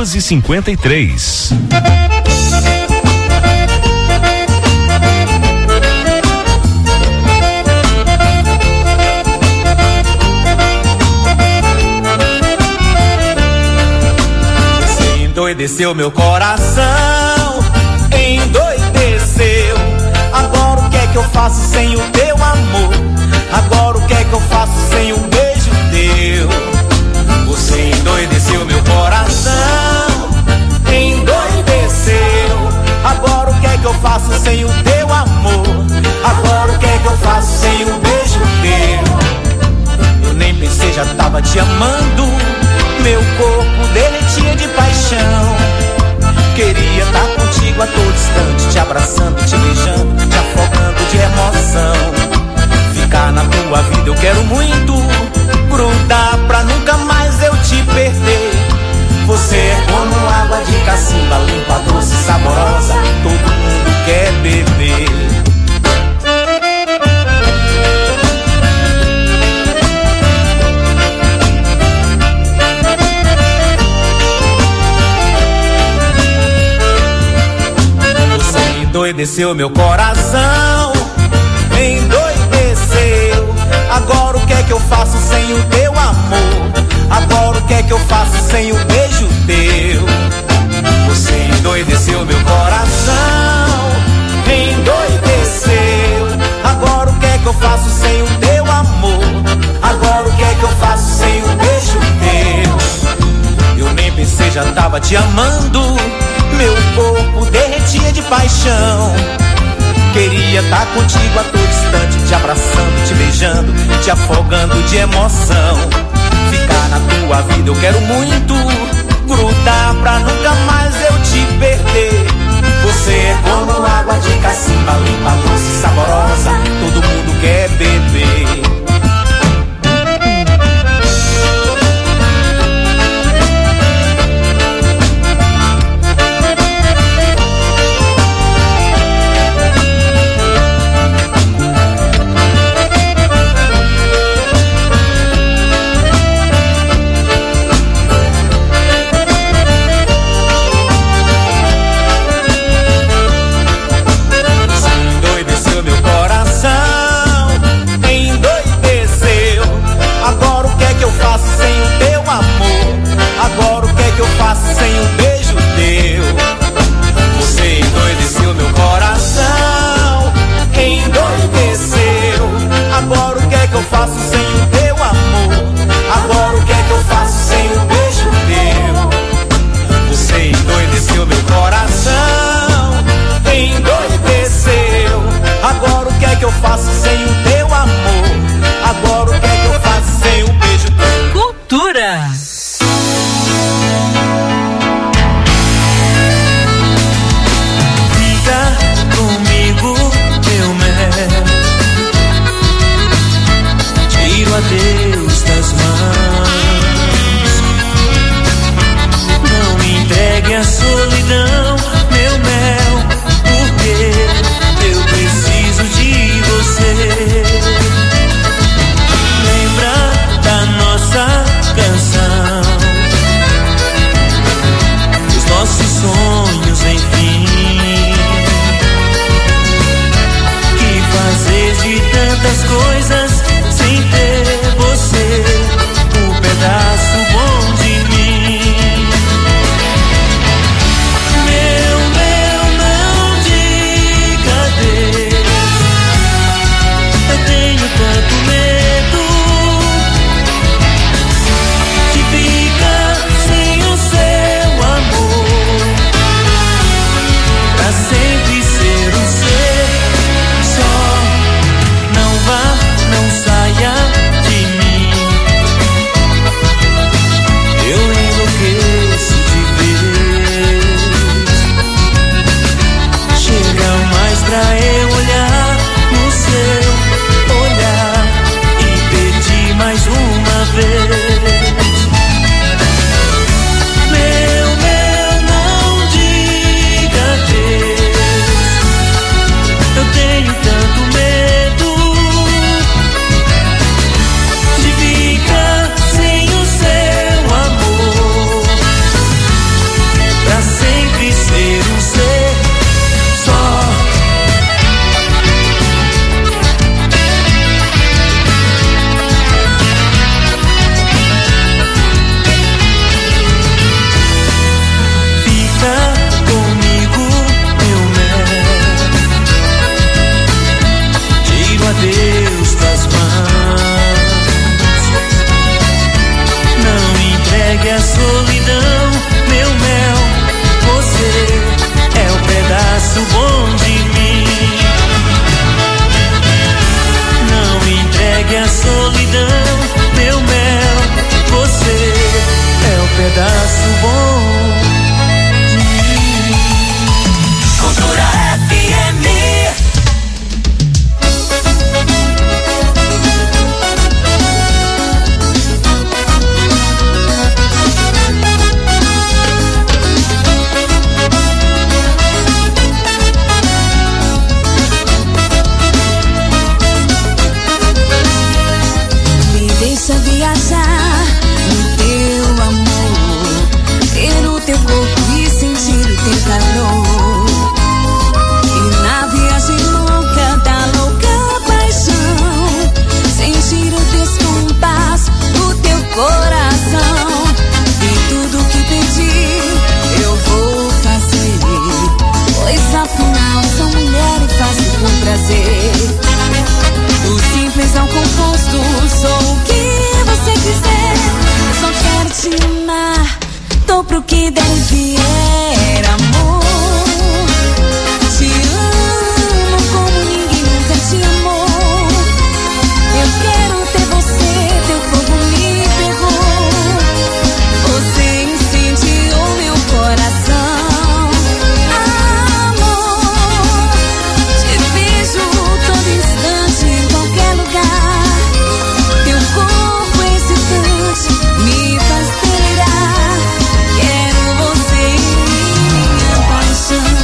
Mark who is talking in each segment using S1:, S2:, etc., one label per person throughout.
S1: 12h53.
S2: Endoideceu meu coração, endoideceu. Agora o que é que eu faço sem o teu amor? Agora o que é que eu faço sem um beijo teu? Você endoideceu meu coração, endoideceu. Agora o que é que eu faço sem o teu amor? Agora o que é que eu faço sem um beijo teu? Eu nem pensei, já tava te amando. Meu corpo derretia de paixão. Queria estar contigo a todo instante, te abraçando, te beijando, te afogando de emoção. Ficar na tua vida eu quero muito, grudar pra nunca mais eu te perder. Você é como água de cacimba, limpa, doce, saborosa, todo mundo quer beber. Endoideceu meu coração, endoideceu. Agora o que é que eu faço sem o teu amor? Agora o que é que eu faço sem o beijo teu? Você endoideceu meu coração, endoideceu. Agora o que é que eu faço sem o teu amor? Agora o que é que eu faço sem o beijo teu? Eu nem pensei, já tava te amando. Meu corpo derretia de paixão. Queria estar contigo a todo instante, te abraçando, te beijando, te afogando de emoção. Ficar na tua vida eu quero muito, grudar pra nunca mais eu te perder. Você é como água de cacimba, limpa, doce, saborosa, todo mundo quer beber.
S1: calor. E na viagem louca da louca paixão, sentir o descompasso do teu coração. E tudo que pedi eu vou fazer, pois afinal sou mulher e faço com prazer. Do simples ao composto, sou o que você quiser. Só quero te amar, tô pro que der e vier, amor. Te amo como ninguém nunca te amou. Eu quero ter você, teu fogo me pegou. Você incendiou meu coração. Amor, te vejo todo instante em qualquer lugar. Teu corpo excitante me faz delirar. Quero você em minha paixão.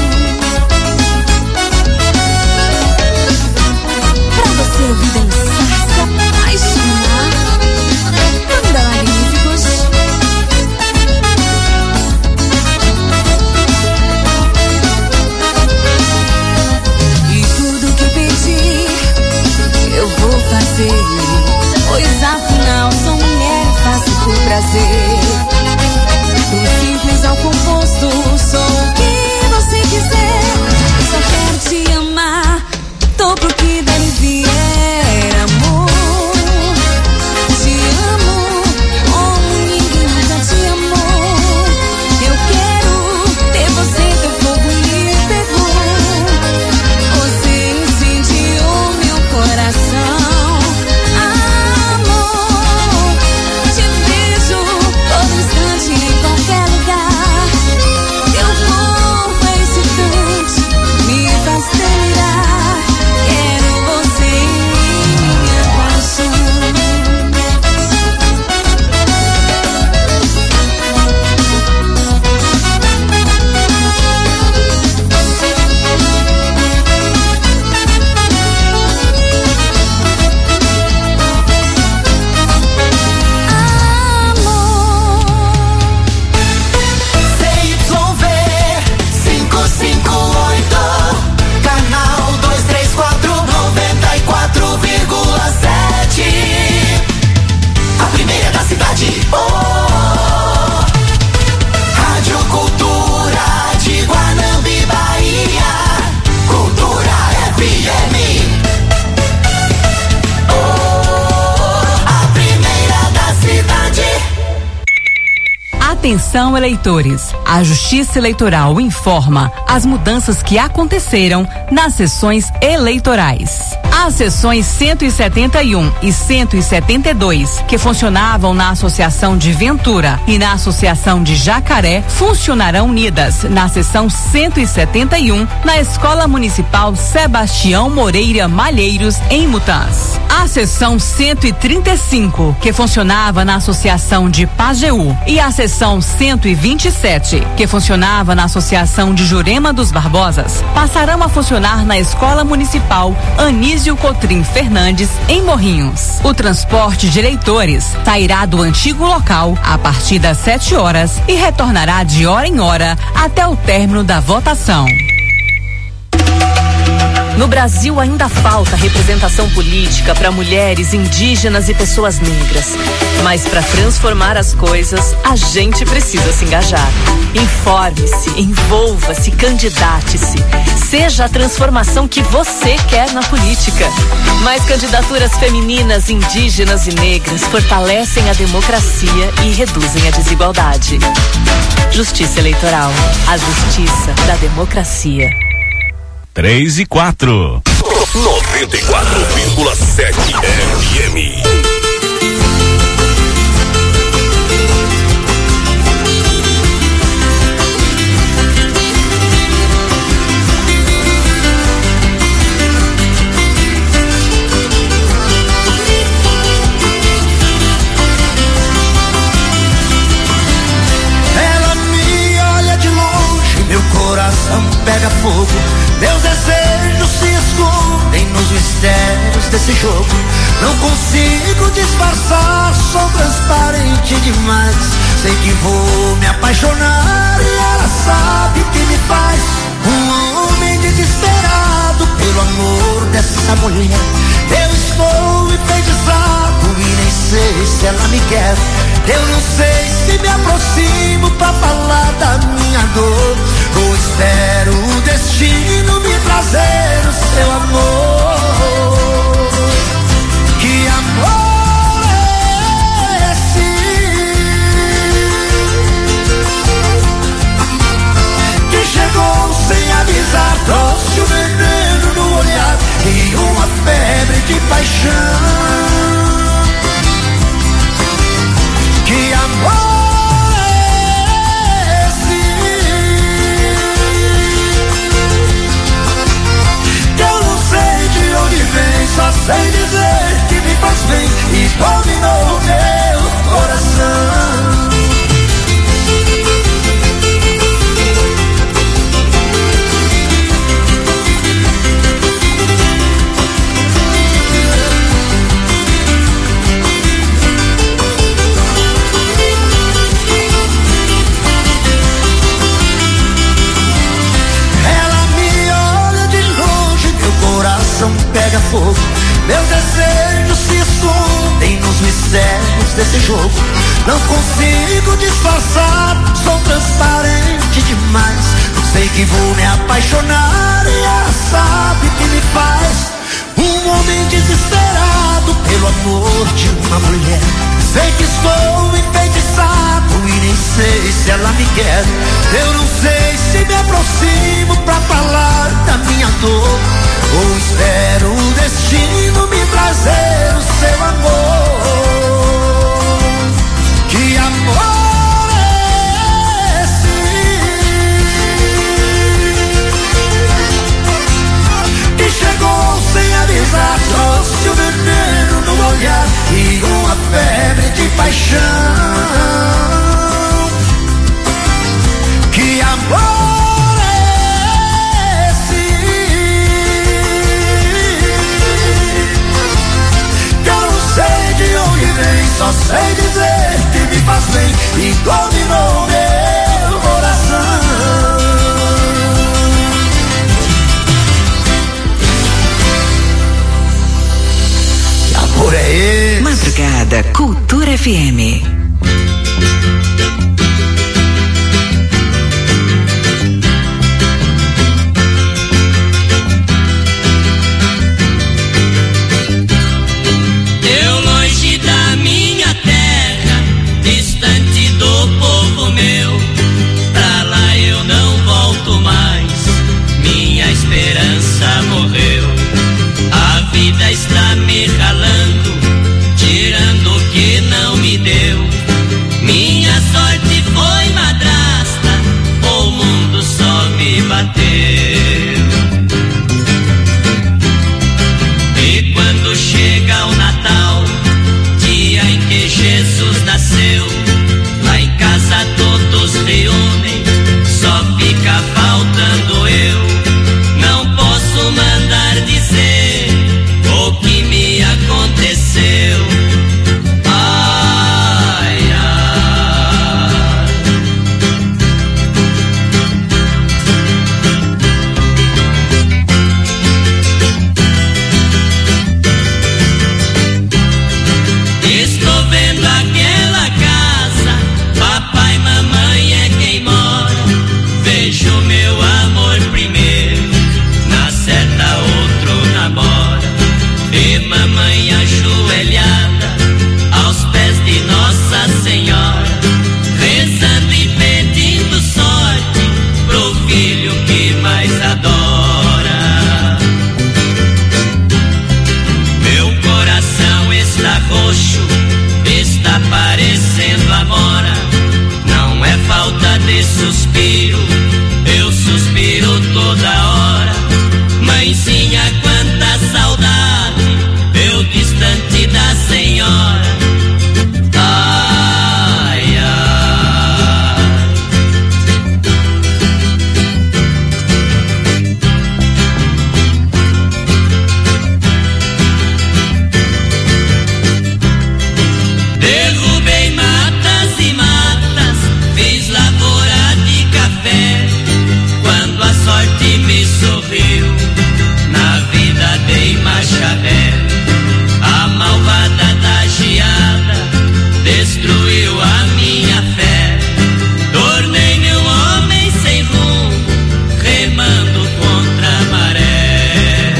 S1: Pra você ouvir dançar, se apaixonar. Banda Magníficos. E tudo que pedi eu vou fazer, pois afinal sou mulher e faço por prazer. Do simples ao composto, sou o que você quiser. Só quero te amar, tô pro que der e vier, amor. Te amo como ninguém nunca te amou. Eu quero ter você, teu fogo me pegou. Você incendiou meu coração. Amor, te vejo todo instante em qualquer lugar. Teu corpo é excitante, me faz delirar. Quero você em minha paixão.
S2: CYV 558, canal 234, 94,7. A primeira da cidade. Oh, Rádio Cultura de Guanambi, Bahia. Cultura FM. Oh, a primeira da cidade.
S3: Atenção, eleitores! A Justiça Eleitoral informa as mudanças que aconteceram nas sessões eleitorais. As sessões 171 e 172, que funcionavam na Associação de Ventura e na Associação de Jacaré, funcionarão unidas na sessão 171 na Escola Municipal Sebastião Moreira Malheiros, em Mutãs. A sessão 135, que funcionava na Associação de Pajeú, e a sessão 127, que funcionava na Associação de Jurema dos Barbosas, passarão a funcionar na Escola Municipal Anísio Cotrim Fernandes, em Morrinhos. O transporte de eleitores sairá do antigo local a partir das 7 horas e retornará de hora em hora até o término da votação. No Brasil ainda falta representação política para mulheres, indígenas e pessoas negras. Mas para transformar as coisas, a gente precisa se engajar. Informe-se, envolva-se, candidate-se. Seja a transformação que você quer na política. Mais candidaturas femininas, indígenas e negras fortalecem a democracia e reduzem a desigualdade. Justiça Eleitoral, a justiça da democracia.
S4: 3 e 4.
S5: 94,7 FM.
S2: Ela me olha de longe, meu coração pega fogo. Meus desejos se escondem nos mistérios desse jogo. Não consigo disfarçar, sou transparente demais. Sei que vou me apaixonar e ela sabe que
S6: jogo. Não consigo disfarçar, sou transparente demais. Sei que vou me apaixonar e ela sabe que me faz um homem desesperado pelo amor de uma mulher. Sei que estou enfeitiçado e nem sei se ela me quer. Eu não sei se me aproximo pra falar da minha dor, ou espero o destino me trazer o seu amor. Que amor é esse que chegou sem avisar, trouxe o veneno no olhar e uma febre de paixão? Que amor é esse que eu não sei de onde vem, só sei dizer que me faz bem e dominou meu coração. Que amor é esse?
S7: Madrugada Cultura FM.
S8: Está me ralando, tirando o que não me deu. Minha sorte foi madrasta, o mundo só me bateu. E quando chega o Natal, dia em que Jesus nasceu, lá em casa todos reúnem, só fica faltando eu. Não posso mandar dizer o que me aconteceu. Ai, ai. Estou vendo aquela casa, papai, mamãe é quem mora. Vejo meu amor primeiro, na certa outro namora. E mamãe ajoelhada aos pés de Nossa Senhora, rezando e pedindo sorte pro filho que mais adora. Meu coração está roxo, está parecendo amora. Não é falta de suspiro, eu suspiro toda hora. Mãezinha, quanta saudade, eu distante da senhora. Ai, ai. Derrubei matas e matas, fiz lavoura de café. Quando a sorte me sorriu, na vida dei marcha ré. A malvada da geada destruiu a minha fé. Tornei-me um homem sem rumo, remando contra a maré.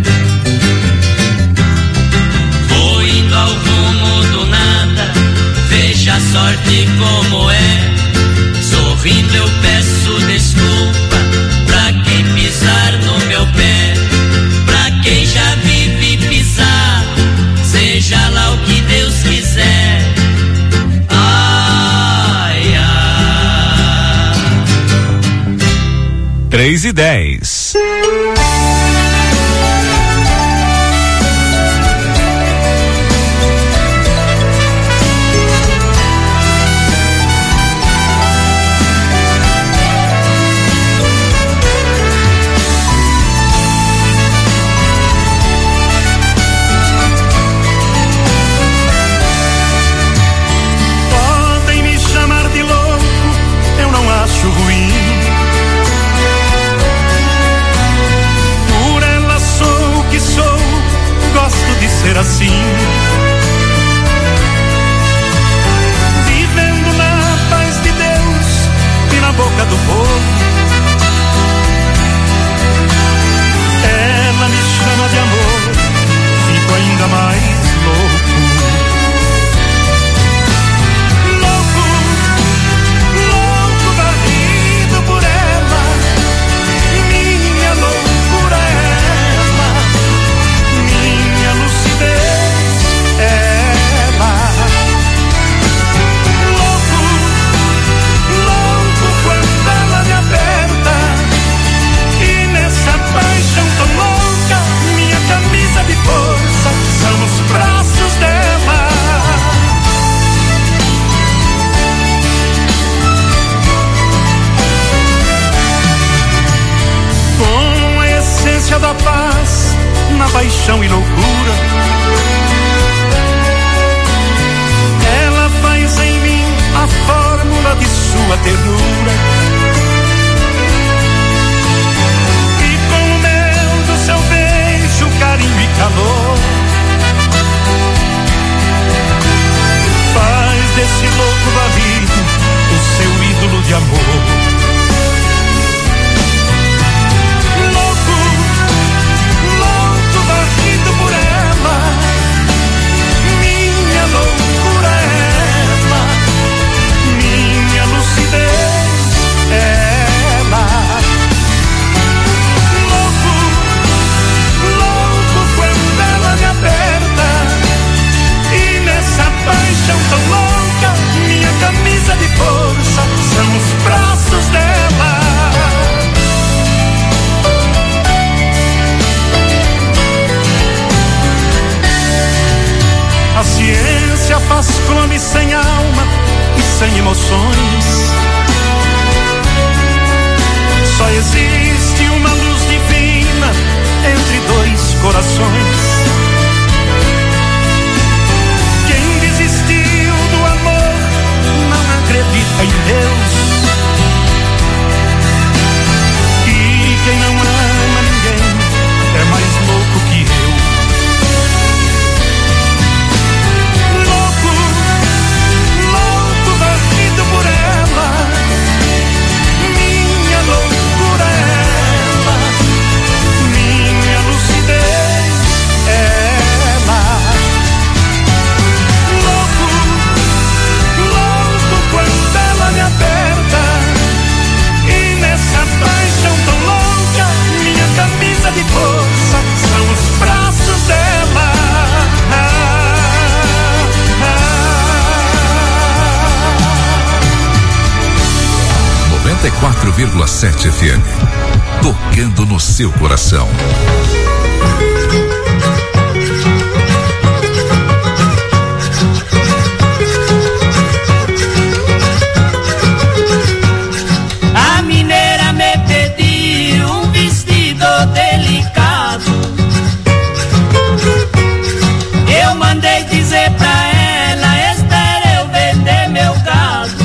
S8: Vou indo ao rumo do nada, veja a sorte como é. Sorrindo eu peço desculpa pra quem pisar no meu pé. Pra quem já vive pisar, seja lá o que Deus quiser. Ai, ai.
S4: 3:10.
S9: Ruim. Por do povo. Ela me chama de amor, fico ainda mais louco. Louco, louco, varrido por ela. Minha loucura é ela, minha lucidez é ela. Louco, louco quando ela me aperta. E nessa paixão tão louca, minha camisa de força são os braços dela. Com a essência da paz na paixão e loucura, ela faz em mim a fórmula de sua ternura. E com o mel do seu beijo, carinho e calor, faz desse louco varrido o seu ídolo de amor. Louco, louco, varrido por ela. Minha loucura é ela, minha lucidez é ela. Louco, louco quando ela me aperta. E nessa paixão tão louca, minha camisa de força são os braços dela. A ciência faz clone sem alma e sem emoções. Só existe uma luz divina entre dois corações. Quem desistiu do amor não acredita em Deus. E quem não ama ninguém é mais louco que eu. Louco, louco, varrido por ela. Minha loucura é ela, minha lucidez é ela. Louco, louco quando ela me aperta. E nessa paixão tão louca, minha camisa de força são os braços dela.
S10: 94,7 FM, tocando no seu coração.
S8: A mineira me pediu um vestido delicado. Eu mandei dizer pra ela, espera eu vender meu gado.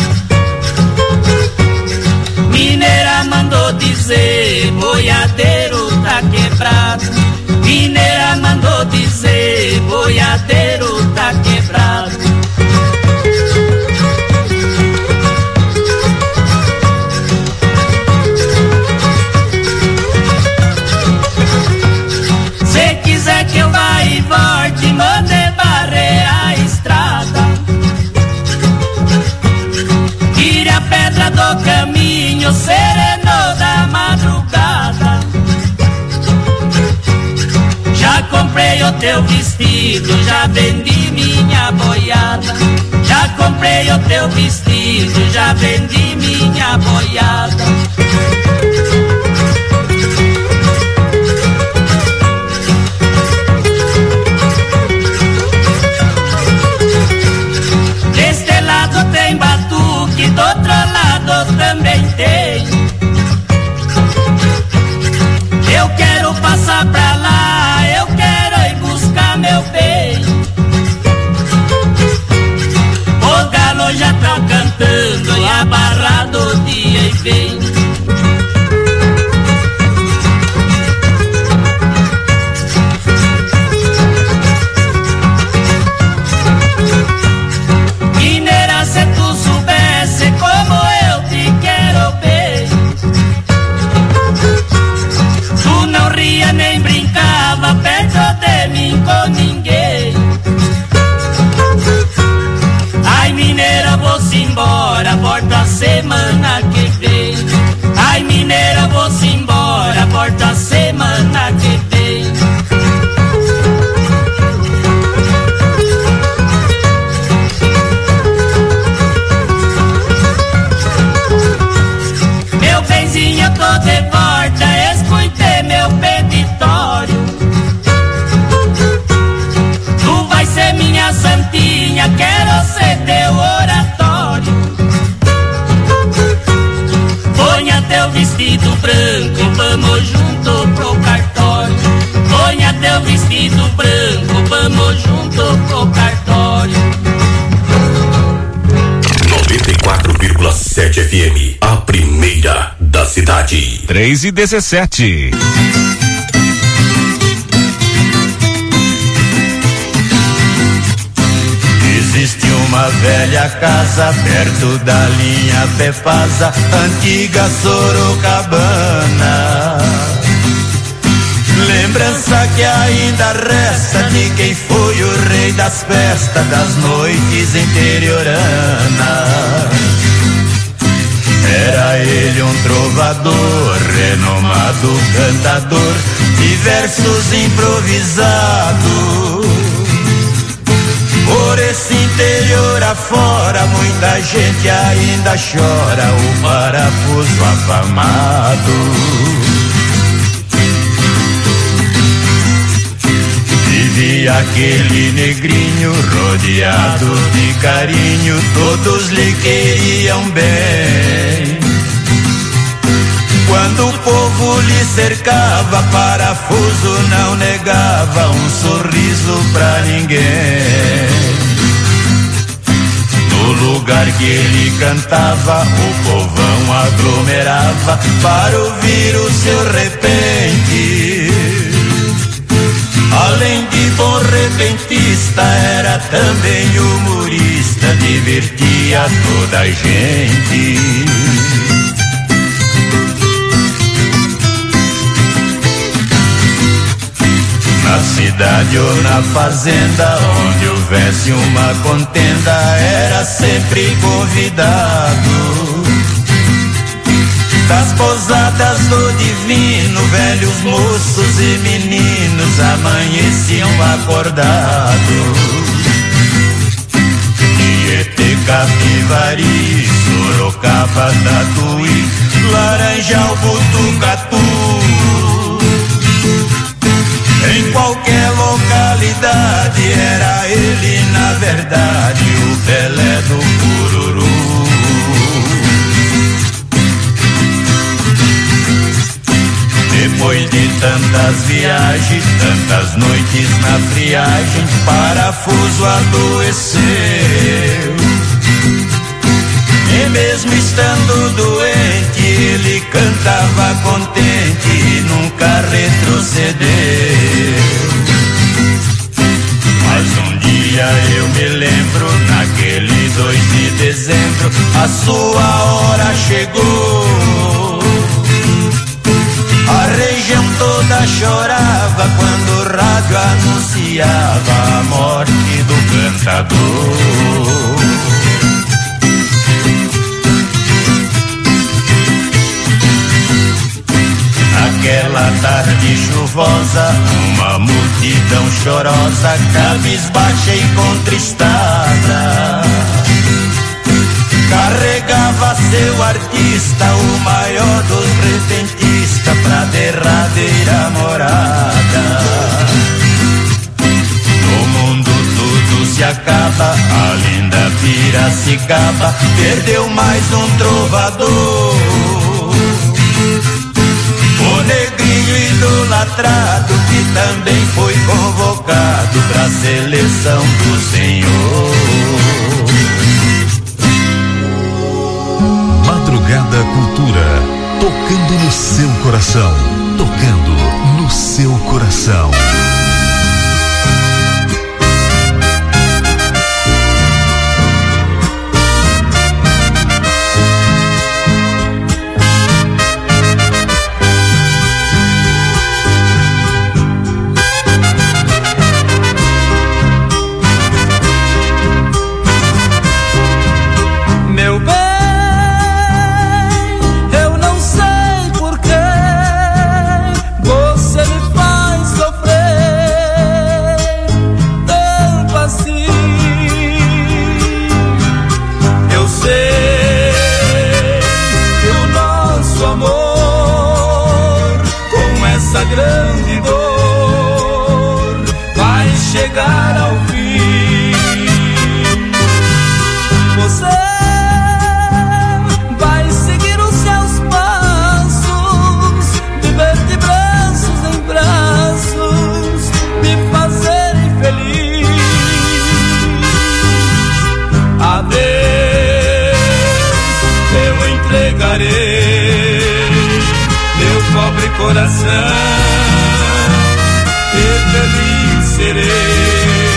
S8: Mineira mandou dizer, boiadeiro tá quebrado. Mineira mandou dizer, boiadeiro tá quebrado. Se quiser que eu vá e volte, mande barrer a estrada. Tire a pedra do caminho, sereno da madrugada. Já comprei o teu vestido, já vendi minha boiada. Já comprei o teu vestido, já vendi minha boiada. Deste lado tem batuque, do outro lado também tem. Eu quero passar pra lá, eu quero ir buscar meu bem. O galo já tá cantando e abarrado o dia e vem. branco, vamos junto pro cartório. Põe até o vestido branco, vamos junto pro cartório.
S5: 94,7 FM, a primeira da cidade.
S4: 3:17.
S2: Existe uma velha casa perto da linha Pepasa, antiga Sorocabana. Lembrança que ainda resta de quem foi o rei das festas, das noites interioranas. Era ele um trovador, renomado cantador de versos improvisados. Por esse interior afora, muita gente ainda chora o parafuso afamado. Vivia aquele negrinho rodeado de carinho, todos lhe queriam bem. Quando o povo lhe cercava, parafuso não negava um sorriso pra ninguém. No lugar que ele cantava, o povão aglomerava para ouvir o seu repente. Além de bom repentista, era também humorista, divertia toda a gente. Na cidade ou na fazenda, onde houvesse uma contenda, era sempre convidado. Das pousadas do divino, velhos moços e meninos amanheciam acordados. Tietê, Capivari, Sorocaba, Tatuí, Laranjal, Botucatu. Em qualquer localidade era ele, na verdade, o Pelé do Cururu. Depois de tantas viagens, tantas noites na friagem, parafuso adoeceu. E mesmo estando doente, ele cantava contente e nunca retrocedeu. Mas um dia eu me lembro, naquele 2 de dezembro, a sua hora chegou. A região toda chorava quando o rádio anunciava a morte do cantador. Naquela tarde chuvosa, uma multidão chorosa, cabisbaixa e contristada, carregava seu artista, o maior dos repentistas, pra derradeira morada. No mundo tudo se acaba, a linda Piracicaba perdeu mais um trovador. O negrinho idolatrado que também foi convocado pra seleção do Senhor.
S10: Madrugada Cultura, tocando no seu coração, tocando no seu coração.
S11: Você me faz sofrer.
S9: coração e feliz serei.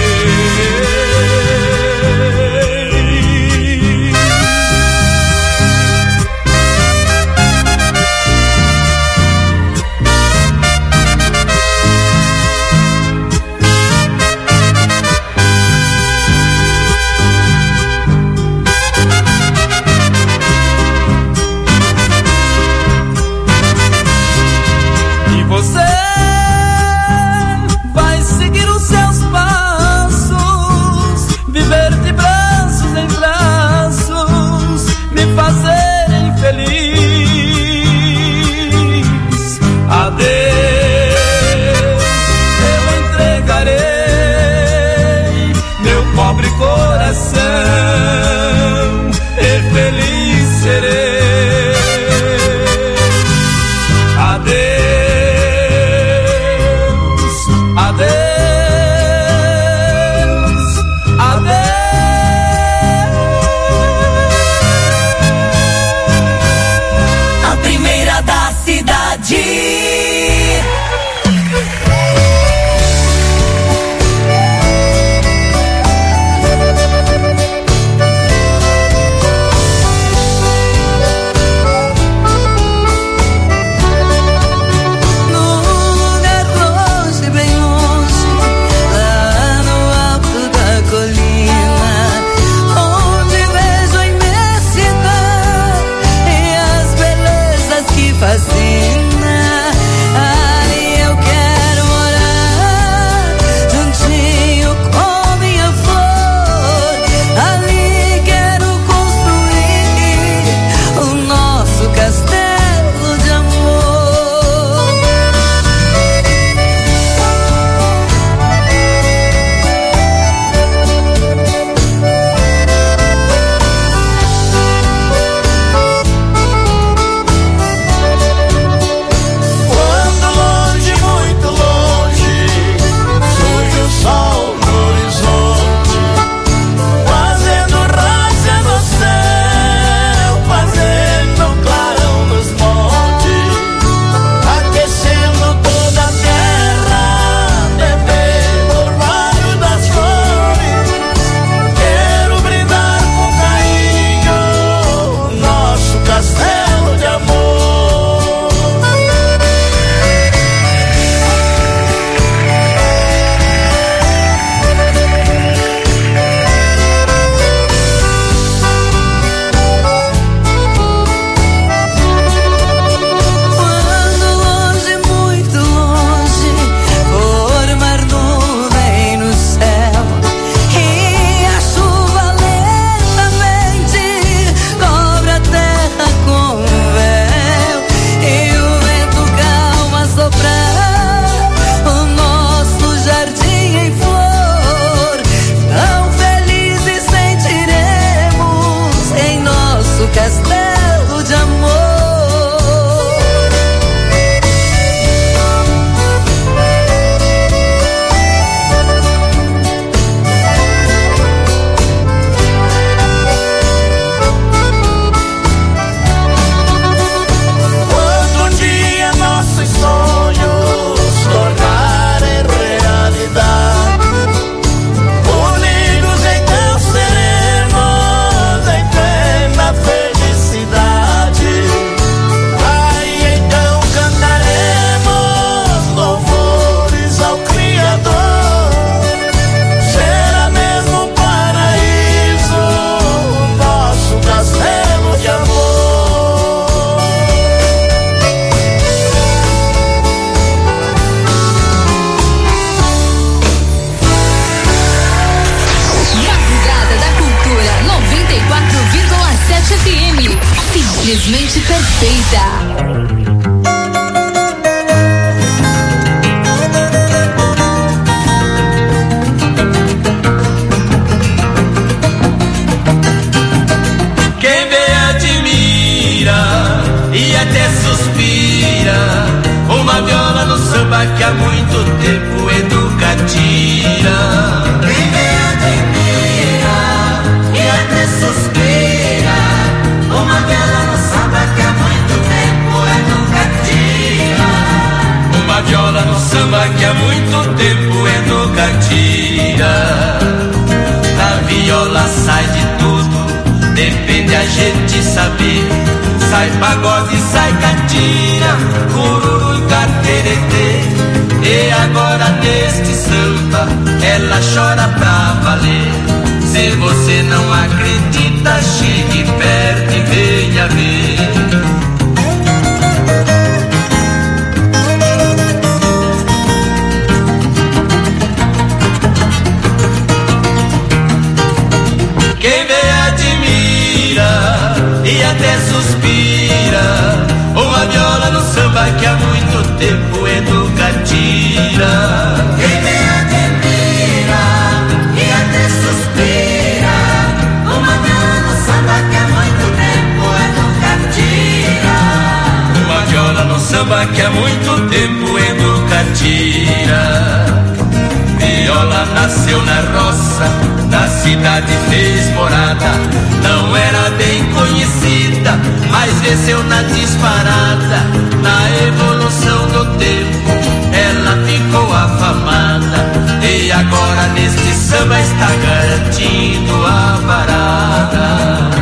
S11: Simplesmente perfeita.
S8: Quem vê admira e até suspira, uma viola no samba que há muito tempo educativa. Quem vê admira e até suspira, uma viola no samba que há muito tempo educativa. Candira, cururu e carteretê. E agora neste samba ela chora pra valer. Se você não acredita, chegue perto e venha ver. Quem vê admira e até suspira. Uma viola no samba que há muito tempo educa tira. Quem vê admira e até suspira. Uma viola no samba que há muito tempo educa tira. Uma viola no samba que há muito tempo educa tira. Viola nasceu na roça, na cidade fez morada. Não era bem conhecida, mas venceu na disparada. Na evolução do tempo, ela ficou afamada. E agora neste samba está garantindo a parada.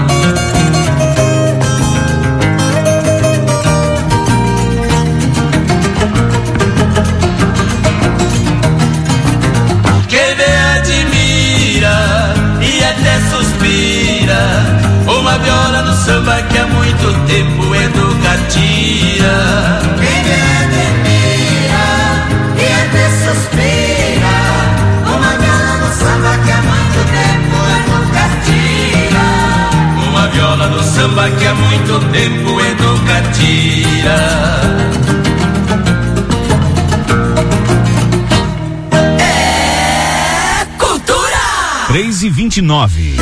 S8: Até suspira, uma viola no samba que há muito tempo educa tira. Quem vê admira e até suspira, uma viola no samba que há muito tempo educa tira. Uma viola no samba que há muito tempo educa tira.
S4: 3h29.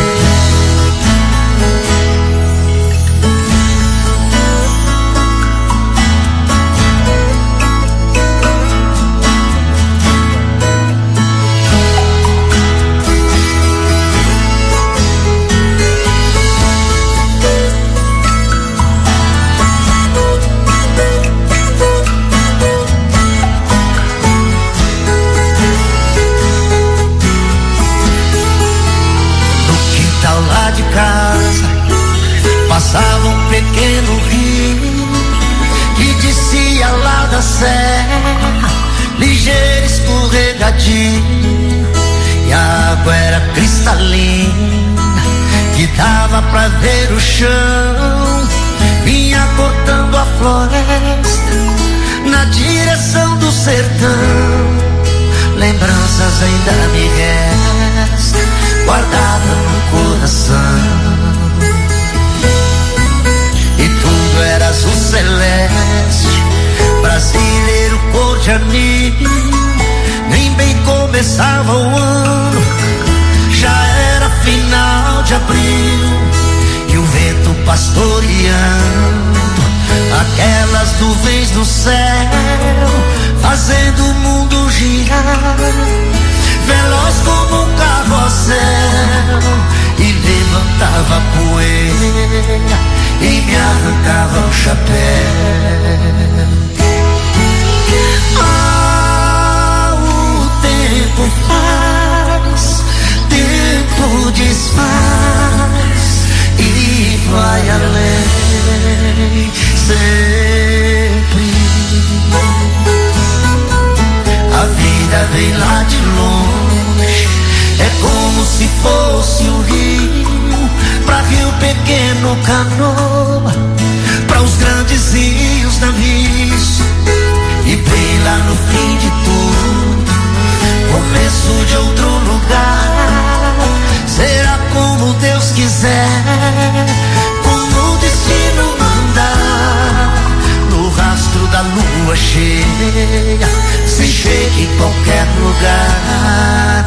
S6: Passava um pequeno rio que descia lá da serra, ligeiro escorregadio, e a água era cristalina, que dava pra ver o chão. Vinha cortando a floresta na direção do sertão. Lembranças ainda me restam, guardadas no coração. E tudo era azul celeste, brasileiro cor de anil. Nem bem começava o ano, já era final de abril. E o vento pastoreando aquelas nuvens do céu, fazendo o mundo girar, veloz como um carrossel. E levantava poeira e me arrancava o chapéu. Ah, o tempo faz, tempo desfaz e vai além sempre. A vida vem lá de longe, é como se fosse o rio. Pra rio pequeno canoa, pra os grandes rios navios. E bem lá no fim de tudo, começo de outro lugar. Será como Deus quiser, como o destino mandar. No rastro da lua cheia, se chega em qualquer lugar.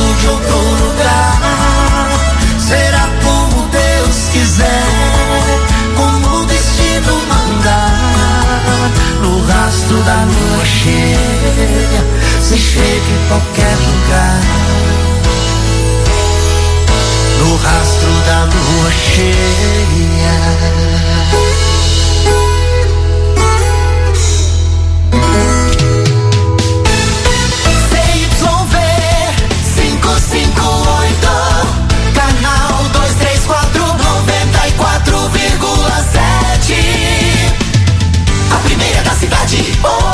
S6: de outro lugar. Será como Deus quiser, como o destino mandar. No rastro da lua cheia, se chega em qualquer lugar. No rastro da lua cheia.
S2: CYV 558, canal 234, 94,7. A primeira da cidade.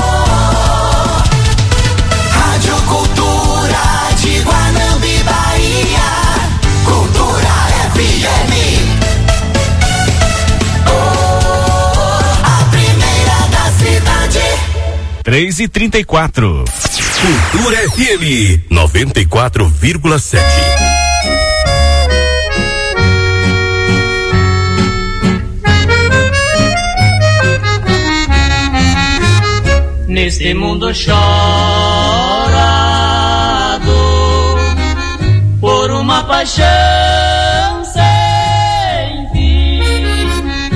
S2: Rádio Cultura de Guanambi, Bahia. Cultura FM. A primeira da cidade.
S4: 3h34.
S5: Cultura FM 94,7.
S8: Neste mundo chorado por uma paixão sem fim,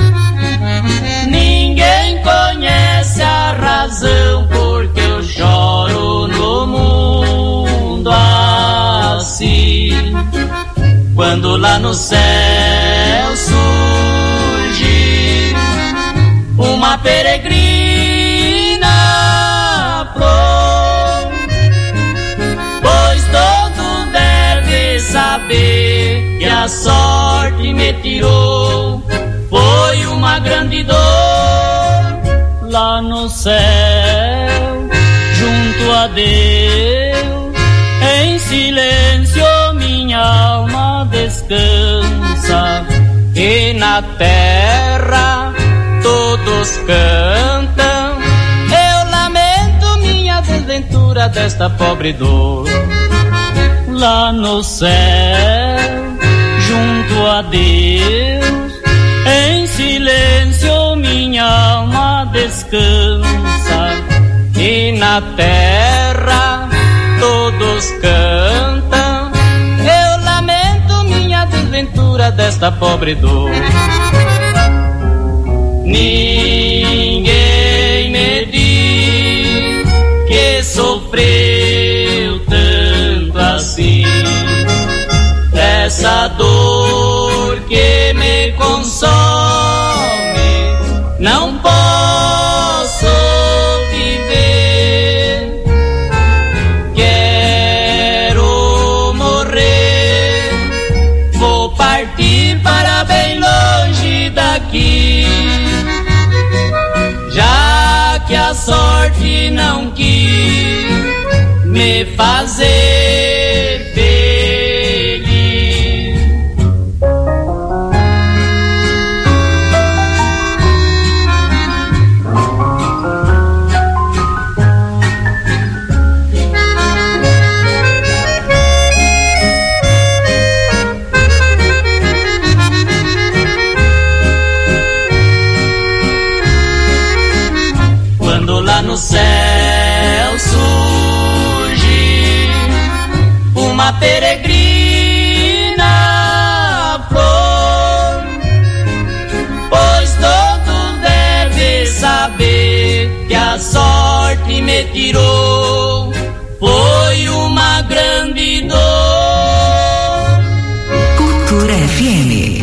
S8: ninguém conhece a razão porque eu choro no mundo assim. Quando lá no céu surge uma peregrina flor, pois todo deve saber que a sorte me tirou. Foi uma grande dor lá no céu, junto a Deus, em silêncio minha alma descansa, e na terra todos cantam. Eu lamento minha desventura desta pobre dor. Lá no céu, junto a Deus, em silêncio minha alma descansa, e na terra todos cantam. Eu lamento minha desventura desta pobre dor. Ninguém me diz que sofreu tanto assim, essa dor que me consome, não posso viver. Quero morrer, vou partir para bem longe daqui, já que a sorte não quis me fazer feliz. Quando lá no céu surge uma peregrina flor, pois todos devem saber que a sorte me tirou. Foi uma grande dor.
S7: Cultura FM.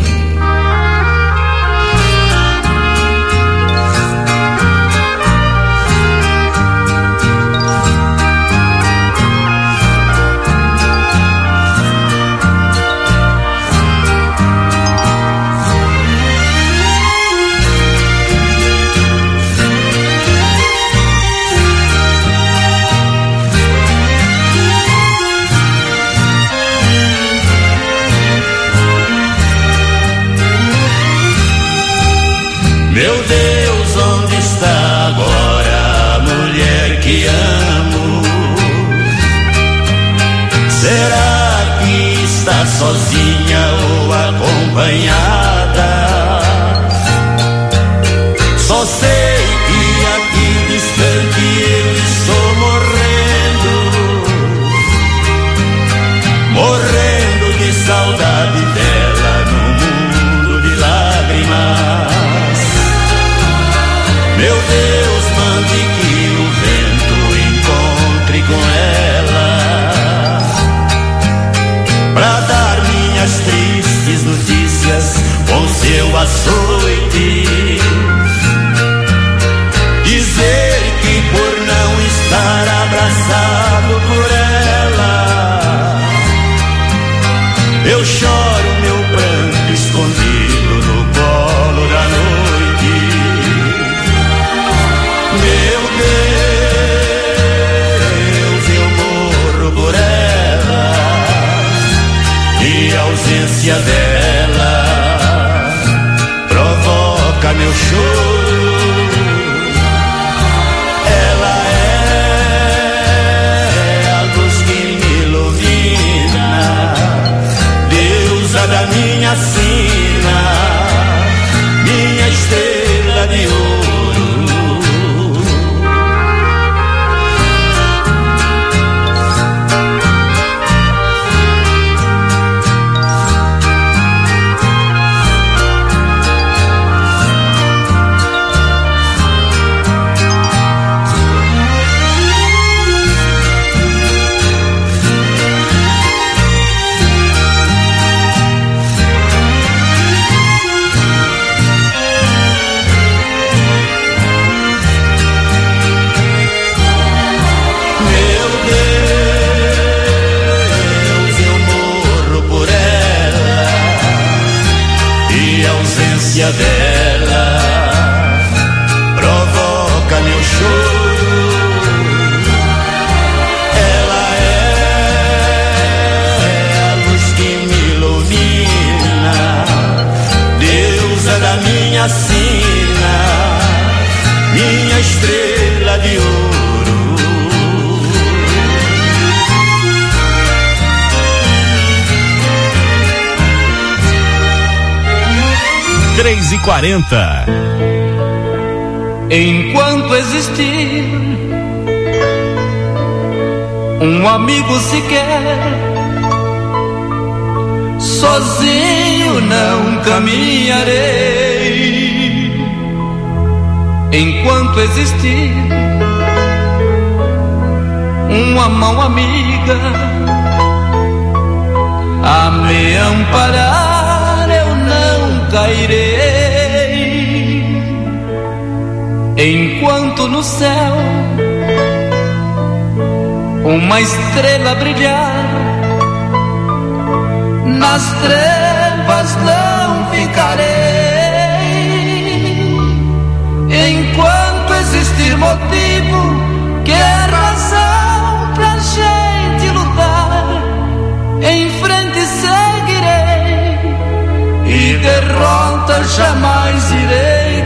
S6: Meu Deus, onde está agora a mulher que amo? Será que está sozinha ou acompanhada? Só sei que aqui distante eu estou morrendo, Meu Deus, mande que o vento encontre com ela, pra dar minhas tristes notícias com seu açoite, dizer que por não estar abraçado por ela, eu choro meu pranto escondido no colo da noite. Meu Deus, eu morro por ela, e a ausência dela provoca meu choro. Ela é a luz que me ilumina, deusa da minha sina, minha estrela de ouro. Dela provoca meu choro. Ela é a luz que me ilumina, deusa da minha sina, minha estrela de ouro.
S4: 3h40.
S12: Enquanto existir um amigo sequer, sozinho não caminharei. Enquanto existir uma mão amiga a me amparar, eu não cairei. Enquanto no céu uma estrela brilhar, nas trevas não ficarei. Enquanto existir motivo que é razão pra gente lutar, em frente seguirei e derrota jamais irei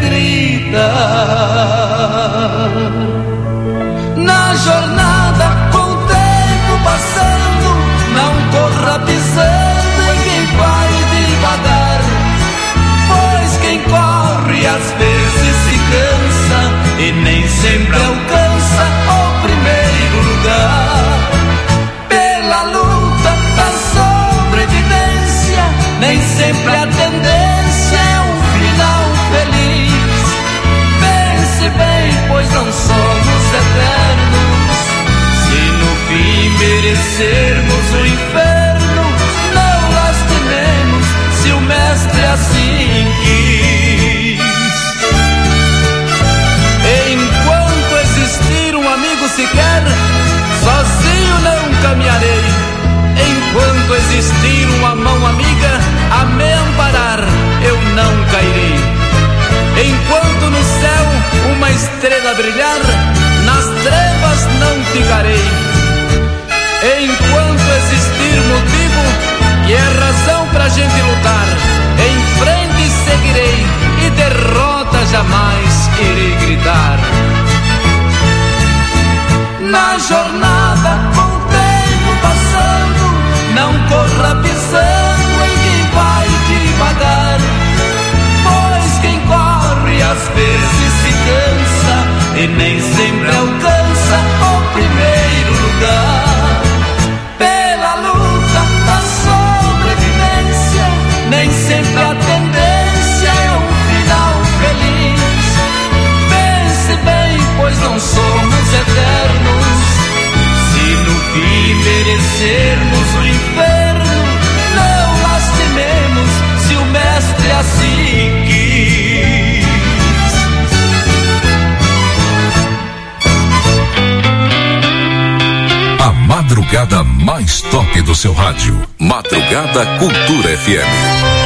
S12: gritar. Na jornada com o tempo passando, não corra pisando em quem vai devagar, pois quem corre às vezes se cansa e nem sempre alcança o primeiro lugar. Pela luta da sobrevivência, nem sempre a tendência é um final feliz. Pense bem, pois não somos eternos. Se no fim merecermos o inferno, não lastimemos se o mestre assim quis. Enquanto existir um amigo sequer, sozinho não caminharei. Enquanto existir uma mão amiga a me amparar, eu não cairei. Enquanto no céu uma estrela brilhar, nas trevas não ficarei. Enquanto existir motivo que é razão pra gente lutar, em frente seguirei e derrota jamais irei gritar. Na jornada com o tempo passando, não corra pisando em quem vai devagar, pois quem corre às vezes se cansa e nem sempre alcança o primeiro lugar. Pela luta da sobrevivência, nem sempre a tendência é um final feliz.
S10: madrugada mais top do seu rádio. Madrugada Cultura FM.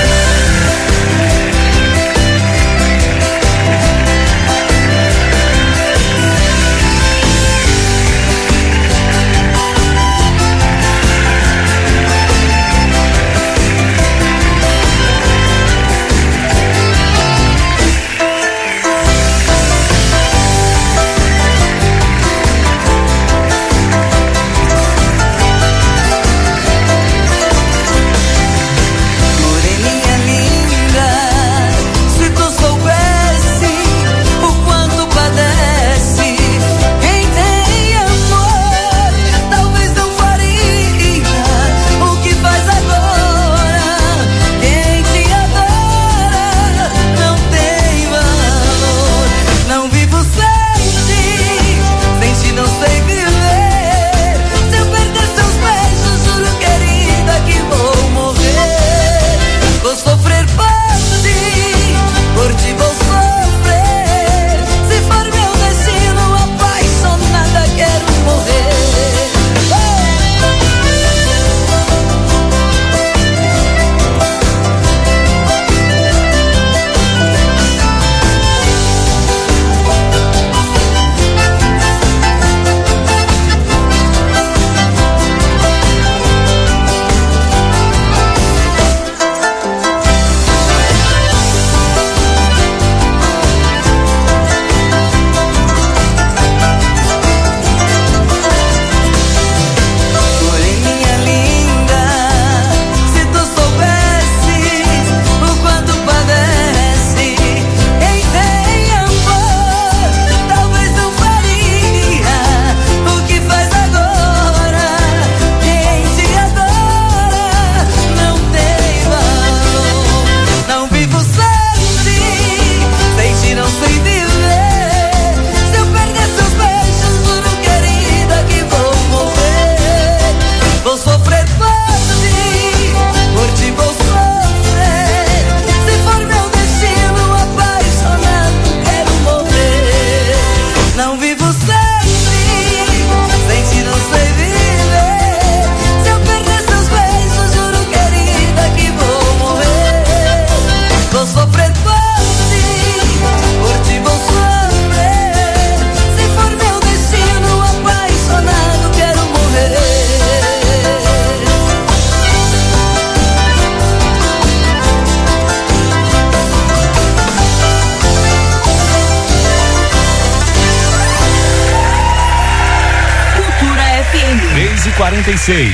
S4: e 46.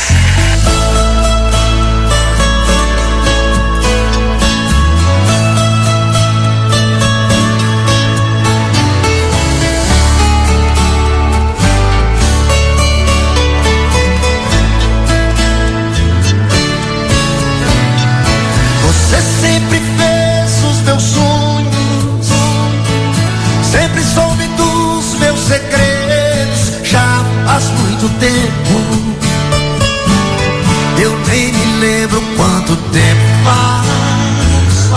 S6: Você sempre fez os meus sonhos, sempre soube dos meus segredos. Já faz muito tempo, eu nem me lembro quanto tempo faz.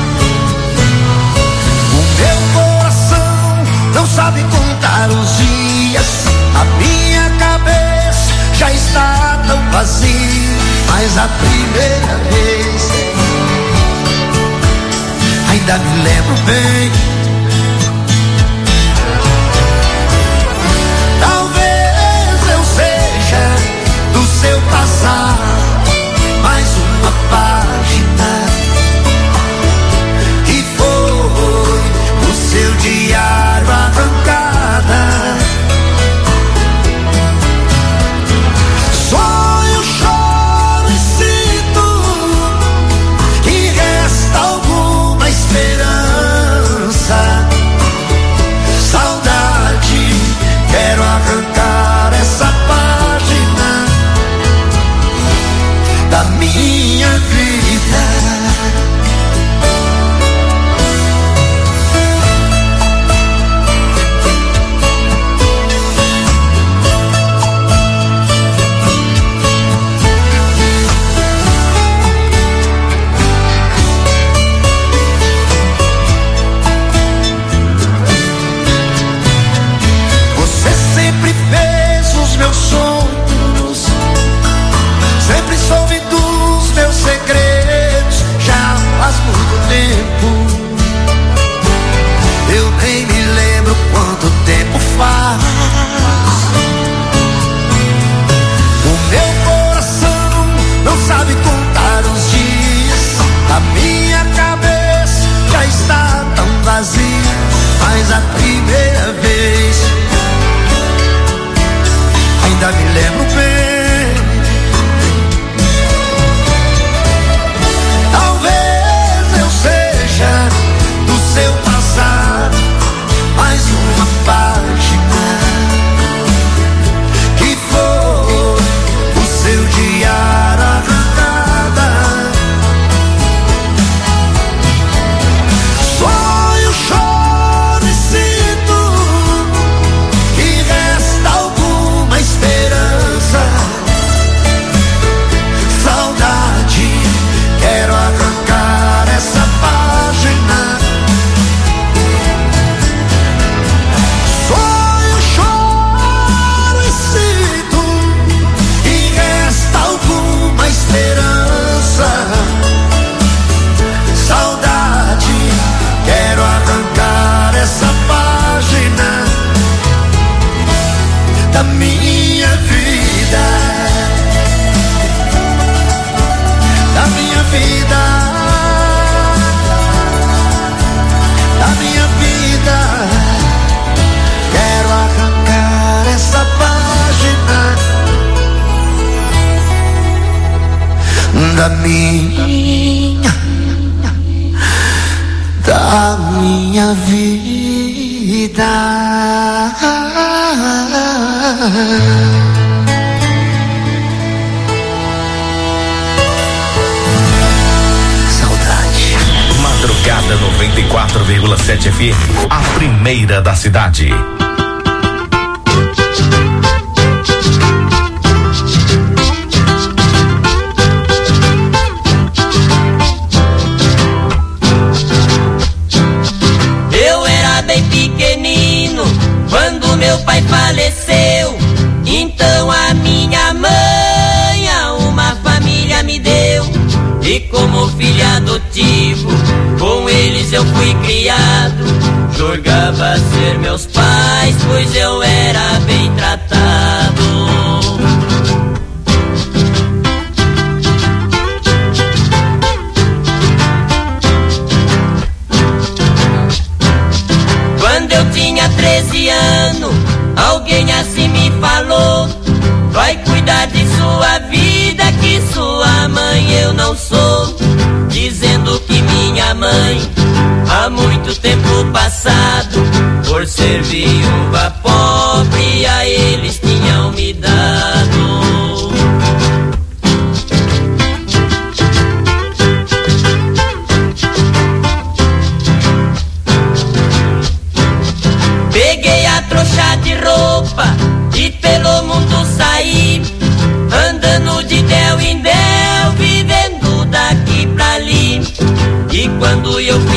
S6: O meu coração não sabe contar os dias, a minha cabeça já está tão vazia. Mas a primeira vez ainda me lembro bem. Talvez eu seja do seu passado mais uma página, e foi o seu diário arrancada. Sonho, choro e sinto que resta alguma esperança. da minha vida.
S5: Saudade. Madrugada 94,7 FM, a primeira da cidade.
S8: Quando meu pai faleceu, então a minha mãe a uma família me deu. E como filho adotivo, com eles eu fui criado. Julgava ser meus pais, pois eu era bem tratado. Quando eu tinha 13 anos, alguém assim me falou: vai cuidar de sua vida, que sua mãe eu não sou. Dizendo que minha mãe, há muito tempo passado, por ser viúva pobre, a eles tinham me dado. Peguei a trouxa de roupa e pelo mundo saí, andando de del em del, vivendo daqui pra ali. E quando eu